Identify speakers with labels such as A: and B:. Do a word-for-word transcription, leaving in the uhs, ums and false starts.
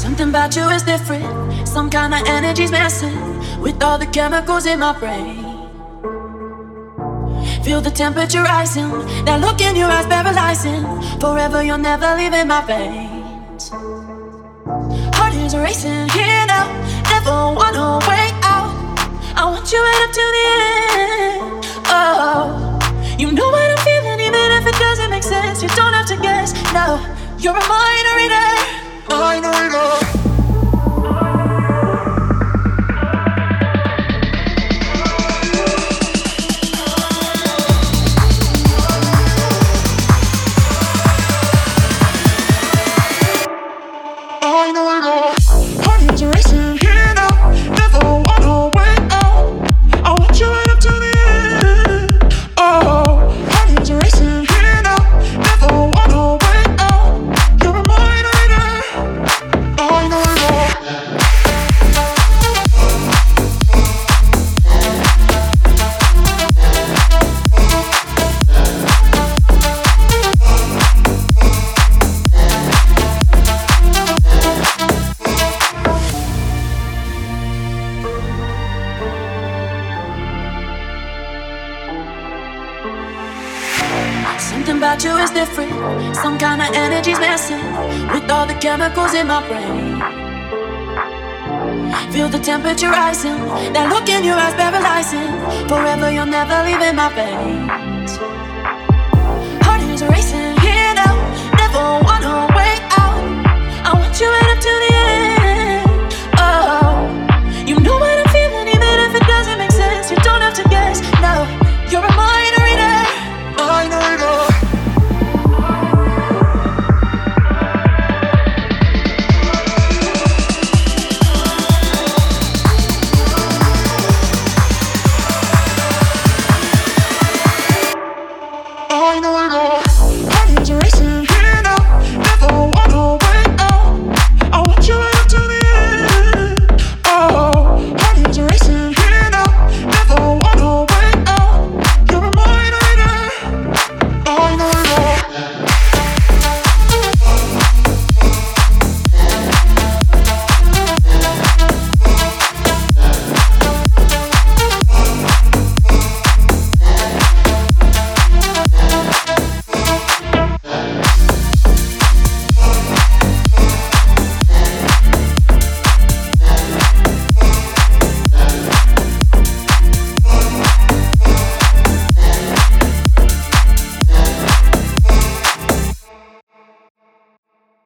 A: Something about you is different. Some kind of energy's messing with all the chemicals in my brain. Feel the temperature rising, that look in your eyes paralyzing. Forever you're never leaving my veins. Heart is racing here now, never wanna wait out. I want you right up to the end. Oh, you know what I'm feeling even if it doesn't make sense. You don't have to guess, no, you're a mind reader. Mind reader. Something about you is different. Some kind of energy's messing with all the chemicals in my brain. Feel the temperature rising, that look in your eyes paralyzing. Forever you're never leaving my veins.